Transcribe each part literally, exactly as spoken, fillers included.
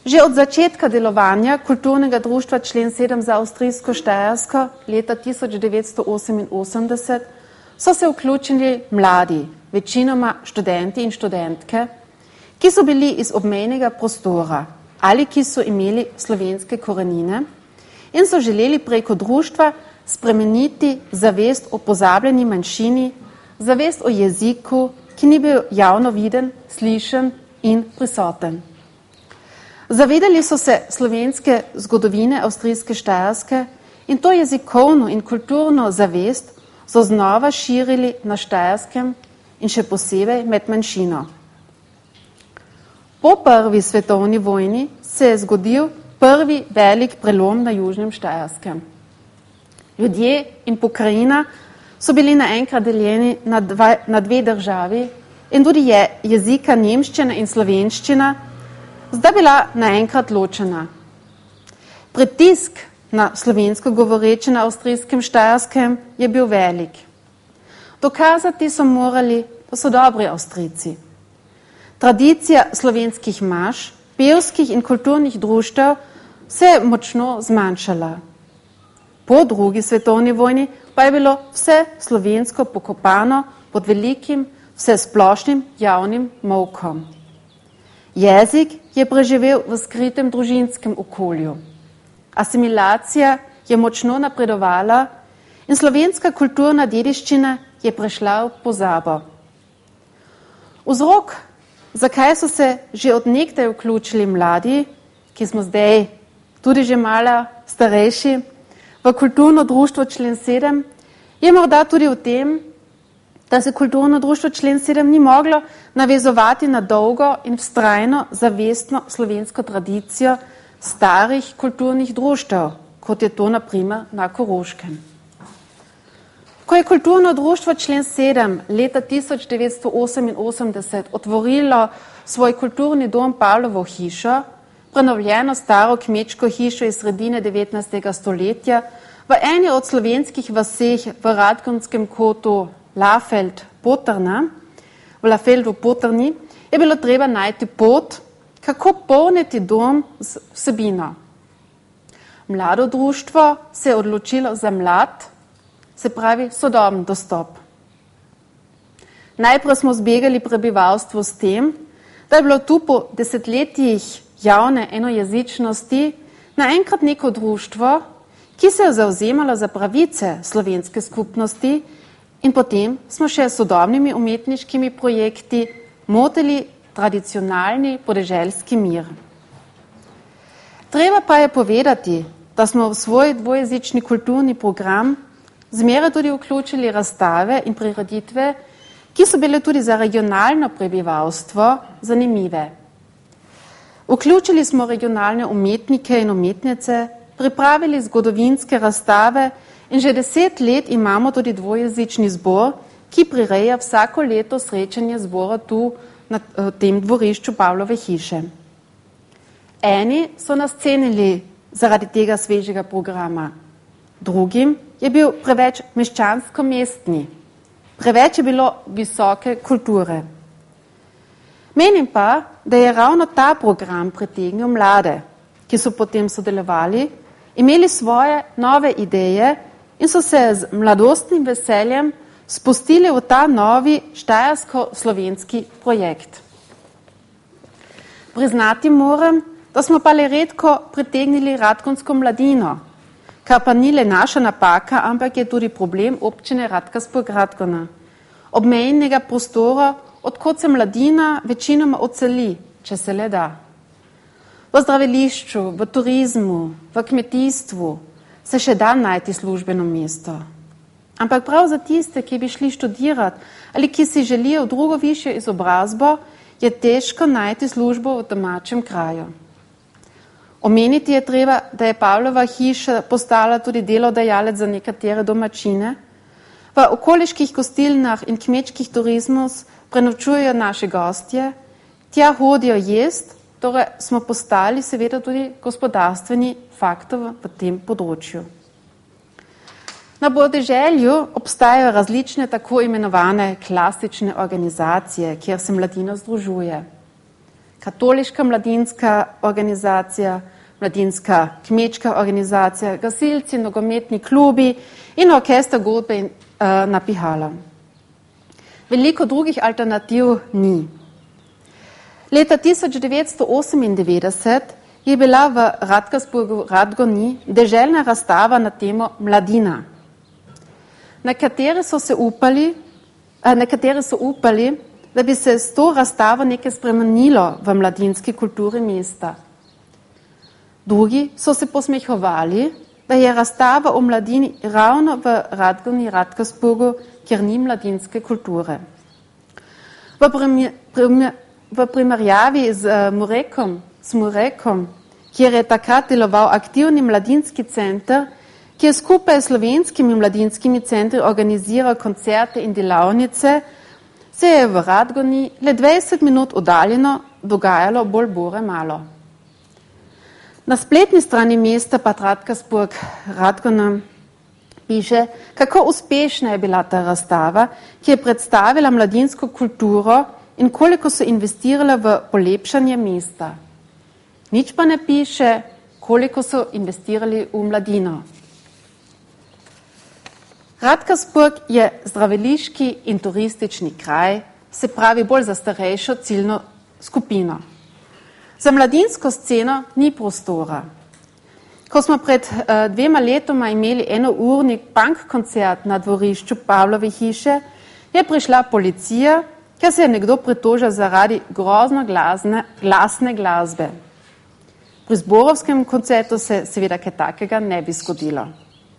Že od začetka delovanja kulturnega društva Člen sedem za avstrijsko Štajersko leta tisoč devetsto oseminosemdeset so se vključili mladi, večinoma študenti in študentke, ki so bili iz obmejnega prostora ali ki so imeli slovenske korenine in so želeli preko društva spremeniti zavest o pozabljeni manjšini, zavest o jeziku, ki ni bil javno viden, slišen in prisoten. Zavedali so se slovenske zgodovine avstrijske Štajerske in to jezikovno in kulturno zavest so znova širili na Štajerskem in še posebej med manjšino. Po prvi svetovni vojni se je zgodil prvi velik prelom na južnem Štajerskem. Ljudje in pokrajina so bili naenkrat deljeni na, dva, na dve državi in tudi je jezika nemščina in slovenščina zdaj bila naenkrat ločena. Pritisk na slovensko govoreče na avstrijskem Štajerskem je bil velik. Dokazati so morali, da so dobri Avstrijci. Tradicija slovenskih maš, pevskih in kulturnih društev se je močno zmanjšala. Po drugi svetovni vojni pa je bilo vse slovensko pokopano pod velikim, vse splošnim javnim molkom. Jezik je preživel v skritem družinskem okolju. Asimilacija je močno napredovala in slovenska kulturna dediščina je prešla v pozabo. Vzrok, zakaj so se že od nekdaj vključili mladi, ki smo zdaj tudi že malo starejši, v kulturno društvo Člen sedem, je morda tudi v tem, da se kulturno društvo Člen sedem ni moglo navezovati na dolgo in vztrajno zavestno slovensko tradicijo starih kulturnih društev, kot je to na primer na Koroškem. Ko je kulturno društvo Člen sedem leta tisoč devetsto oseminosemdeset otvorilo svoj kulturni dom Pavlovo hišo, prenovljeno staro kmečko hišo iz sredine devetnajstega stoletja, v eni od slovenskih vaseh v Radgonskem kotu Lafeld-Potrna, v Lafeldu-Potrni, je bilo treba najti pot, kako polniti dom z vsebino. Mlado društvo se je odločilo za mlad, se pravi sodoben dostop. Najprej smo zbegali prebivalstvo s tem, da je bilo tu po desetletjih javne enojezičnosti naenkrat neko društvo, ki se je zavzemalo za pravice slovenske skupnosti in potem smo še s sodobnimi umetniškimi projekti motili tradicionalni podeželski mir. Treba pa je povedati, da smo v svoj dvojezični kulturni program zmeraj tudi vključili razstave in prireditve, ki so bile tudi za regionalno prebivalstvo zanimive. Vključili smo regionalne umetnike in umetnice, pripravili zgodovinske razstave in že deset let imamo tudi dvojezični zbor, ki prireja vsako leto srečanje zbora tu na tem dvorišču Pavlove hiše. Eni so nas cenili zaradi tega svežega programa, drugim je bil preveč meščansko-mestni, preveč je bilo visoke kulture. Menim pa, da je ravno ta program pritegnil mlade, ki so potem sodelovali, imeli svoje nove ideje in so se z mladostnim veseljem spustili v ta novi štajersko-slovenski projekt. Priznati moram, da smo pa le redko pritegnili radgonsko mladino, kar pa ni le naša napaka, ampak je tudi problem občine Radgonska-Radgona, obmejnega prostora, odkot se mladina večinoma odseli, če se le da. V zdravilišču, v turizmu, v kmetijstvu se še da najti službeno mesto. Ampak prav za tiste, ki bi šli študirati ali ki si želijo drugo višjo izobrazbo, je težko najti službo v domačem kraju. Omeniti je treba, da je Pavlova hiša postala tudi delodajalec za nekatere domačine. V okoliških gostilnah in kmečkih turizmus prenočujejo naše gostje, tja hodijo jest, torej smo postali seveda tudi gospodarstveni faktor v tem področju. Na podeželju obstajajo različne tako imenovane klasične organizacije, kjer se mladina združuje. katoliška mladinska organizacija, mladinska kmečka organizacija, gasilci, nogometni klubi in orkester godbe in uh, napihala. Veliko drugih alternativ ni. Leta tisoč devetsto osemindevetdeset je bila v Radkersburgu Radgoni deželna razstava na temo mladina. Nekateri so se upali, eh, nekateri so upali, da bi se s to razstavo nekaj spremenilo v mladinski kulturi mesta. Drugi so se posmehovali, da je razstava o mladini ravno v Radgoni Radkersburgu, kjer ni mladinske kulture. V, primer, primer, v primerjavi z uh, Murekom, s Murekom, kjer je takrat deloval aktivni mladinski center, ki je skupaj s slovenskimi mladinskimi centri organiziral koncerte in delavnice, se je v Radgoni le dvajset minut oddaljeno dogajalo bolj bore malo. Na spletni strani mesta Bad Radkersburg Radgona piše, kako uspešna je bila ta razstava, ki je predstavila mladinsko kulturo in koliko so investirala v polepšanje mesta. Nič pa ne piše, koliko so investirali v mladino. Radkersburg je zdraviliški in turistični kraj, se pravi bolj za starejšo ciljno skupino. Za mladinsko sceno ni prostora. Ko smo pred uh, dvema letoma imeli enourni punk koncert na dvorišču Pavlove hiše, je prišla policija, ker se je nekdo pritožil zaradi grozno glasne, glasne glasbe. Pri zborovskem koncertu se seveda kaj takega ne bi zgodilo.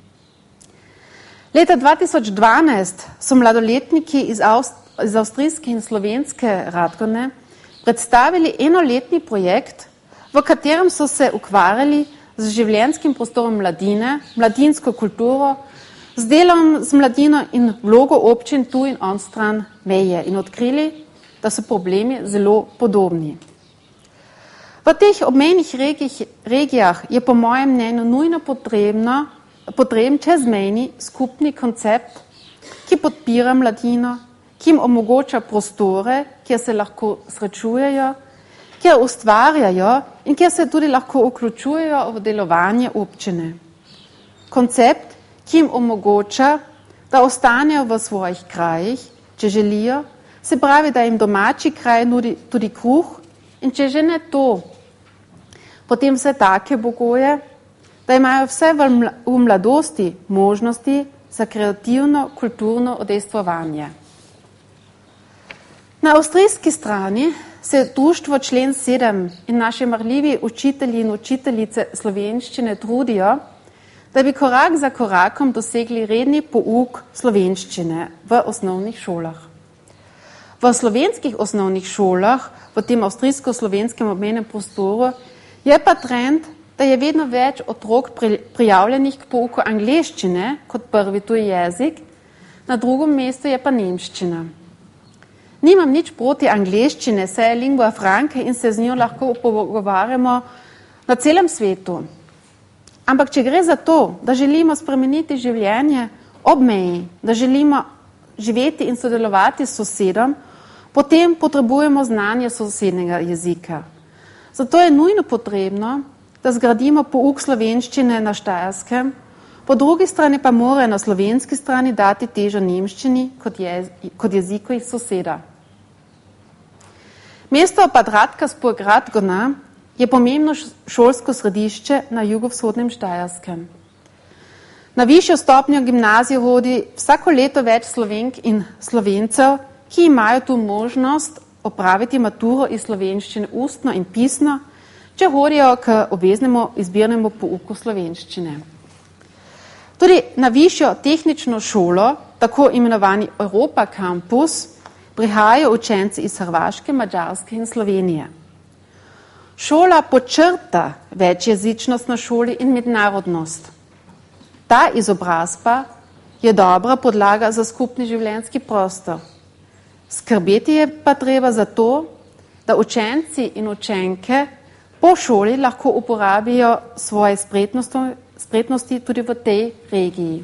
Leta dva tisoč dvanajst so mladoletniki iz, Avst- iz avstrijske in slovenske Radgone predstavili enoletni projekt, v katerem so se ukvarjali z življenjskim prostorom mladine, mladinsko kulturo, z delom z mladino in vlogo občin tu in on stran meje in odkrili, da so problemi zelo podobni. V teh obmejnih regijah je po mojem mnenju nujno potrebno, potreben čezmejni skupni koncept, ki podpira mladino, ki jim omogoča prostore, kjer se lahko srečujejo, kjer ustvarjajo in kjer se tudi lahko vključujejo v delovanje občine. Koncept, ki jim omogoča, da ostanejo v svojih krajih, če želijo, se pravi, da jim domači kraj nudi tudi kruh in če že ne to, potem vse take pogoje, da imajo vse v mladosti možnosti za kreativno kulturno udejstvovanje. Na avstrijski strani se društvo člen sedem in naši marljivi učitelji in učiteljice slovenščine trudijo, da bi korak za korakom dosegli redni pouk slovenščine v osnovnih šolah. V slovenskih osnovnih šolah, v tem avstrijsko-slovenskem obmejnem prostoru, je pa trend, da je vedno več otrok prijavljenih k pouku angleščine kot prvi tuji jezik, na drugem mestu je pa nemščina. Nimam nič proti angleščine, saj je lingua franca in se z njo lahko pogovarjamo na celem svetu. Ampak če gre za to, da želimo spremeniti življenje ob meji, da želimo živeti in sodelovati s sosedom, potem potrebujemo znanje sosednjega jezika. Zato je nujno potrebno, da zgradimo pouk slovenščine na Štajerskem, po drugi strani pa mora na slovenski strani dati težo nemščini kot, jez, kot jeziku iz soseda. Mesto Bad Radkersburg Radgona je pomembno šolsko središče na jugovzhodnem Štajerskem. Na višjo stopnjo gimnazijo hodi vsako leto več Slovenk in Slovencev, ki imajo tu možnost opraviti maturo iz slovenščine ustno in pisno, če hodijo k obveznemu izbirnemu pouku slovenščine. Tudi na višjo tehnično šolo, tako imenovani Europa Campus, prihajajo učenci iz Hrvaške, Madžarske in Slovenije. Šola počrta večjezičnost na šoli in mednarodnost. Ta izobrazba je dobra podlaga za skupni življenjski prostor. Skrbeti je pa treba za to, da učenci in učenke po šoli lahko uporabijo svoje spretnosti, spretnosti tudi v tej regiji.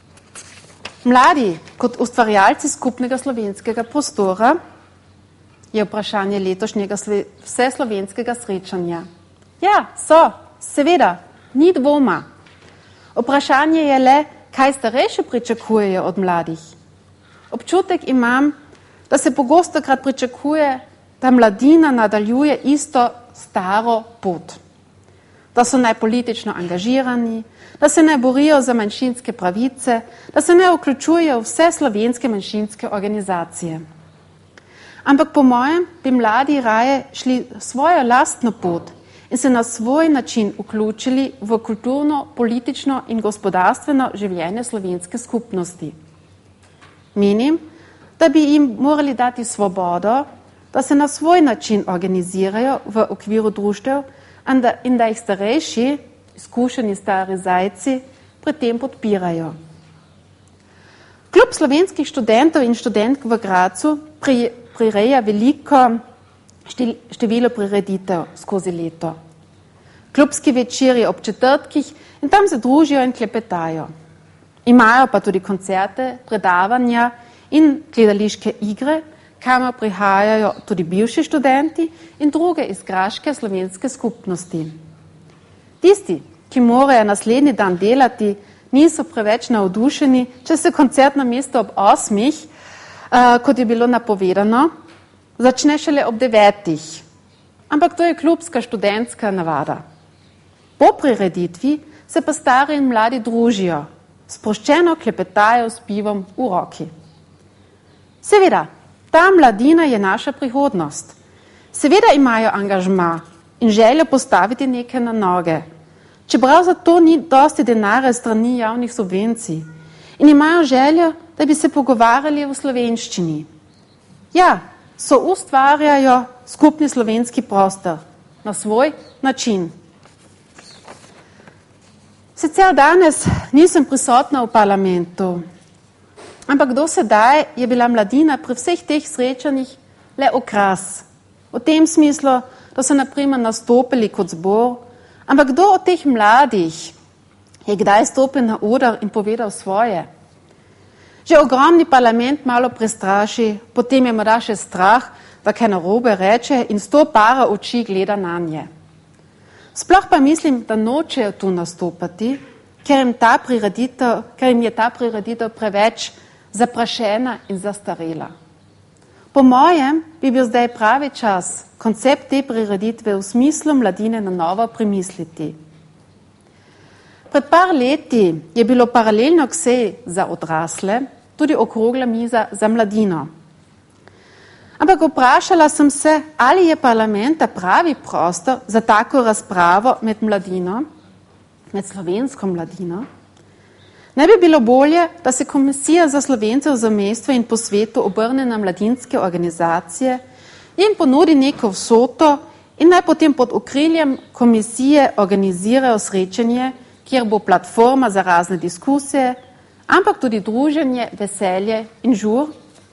Mladi kot ustvarjalci skupnega slovenskega prostora je vprašanje letošnjega vseslovenskega srečanja. Ja, so, seveda, ni dvoma. Vprašanje je le, kaj starejši pričakujejo od mladih. Občutek imam, da se pogostokrat pričakuje, da mladina nadaljuje isto staro pot. Da so naj politično angažirani, da se naj borijo za manjšinske pravice, da se naj vključujejo v vse slovenske manjšinske organizacije. Ampak po mojem bi mladi raje šli svojo lastno pot in se na svoj način vključili v kulturno, politično in gospodarstveno življenje slovenske skupnosti. Menim, da bi jim morali dati svobodo, da se na svoj način organizirajo v okviru društev in da jih starejši, izkušeni stari zajci, pri tem podpirajo. Klub slovenskih študentov in študentk v Grazu prireja veliko število prireditev skozi leto. Klubski večeri ob četrtkih in tam se družijo in klepetajo. Imajo pa tudi koncerte, predavanja in gledališke igre, kamor prihajajo tudi bivši študenti in druge iz graške slovenske skupnosti. Tisti, ki morajo naslednji dan delati, niso preveč navdušeni, če se koncert na mesto ob osmih, uh, kot je bilo napovedano, začne šele ob devetih. Ampak to je klubska študentska navada. Po prireditvi se pa stari in mladi družijo, sproščeno klepetajo s pivom v roki. Seveda, ta mladina je naša prihodnost. Seveda imajo angažma in željo postaviti nekaj na noge, čeprav za to ni dosti denarja strani javnih subvencij in imajo željo, da bi se pogovarjali v slovenščini. Ja, so ustvarjajo skupni slovenski prostor na svoj način. Sicer danes nisem prisotna v parlamentu, ampak do sedaj je bila mladina pri vseh teh srečanjih le okras. V tem smislu, da so naprimer nastopili kot zbor, ampak kdo od teh mladih je kdaj stopil na oder in povedal svoje? Že ogromni parlament malo prestraši, potem je morda še strah, da kaj narobe reče in sto para oči gleda na nje. Sploh pa mislim, da nočejo tu nastopati, ker jim, ta prireditev, ker jim je ta prireditev preveč zaprašena in zastarela. Po mojem bi bil zdaj pravi čas koncept te prireditve v smislu mladine na novo premisliti. Pred par leti je bilo paralelno k seji za odrasle tudi okrogla miza za mladino. Ampak vprašala sem se, ali je parlament pravi prostor za tako razpravo med mladino, med slovensko mladino. Ne bi bilo bolje, da se Komisija za Slovence v zamejstvu in po svetu obrne na mladinske organizacije in ponudi neko vsoto in naj potem pod okriljem komisije organizirajo srečanje, kjer bo platforma za razne diskusije, ampak tudi druženje, veselje in žur.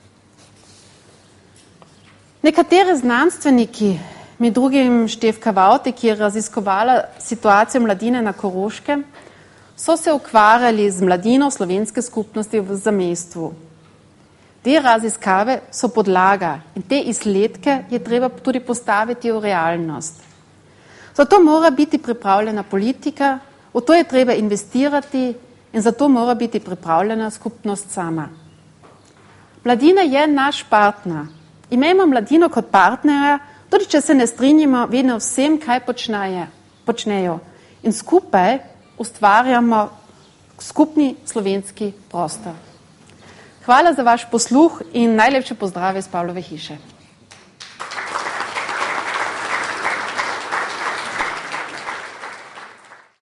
Nekateri znanstveniki, med drugim Štefka Vaute, ki je raziskovala situacijo mladine na Koroškem, so se ukvarjali z mladino slovenske skupnosti v zamejstvu. Te raziskave so podlaga in te izsledke je treba tudi postaviti v realnost. Zato mora biti pripravljena politika, v to je treba investirati in zato mora biti pripravljena skupnost sama. Mladina je naš partner. Imejmo mladino kot partnera, tudi če se ne strinjamo vedno vsem, kaj počneje, počnejo. In skupaj ustvarjamo skupni slovenski prostor. Hvala za vaš posluh in najlepše pozdrave iz Pavlove hiše.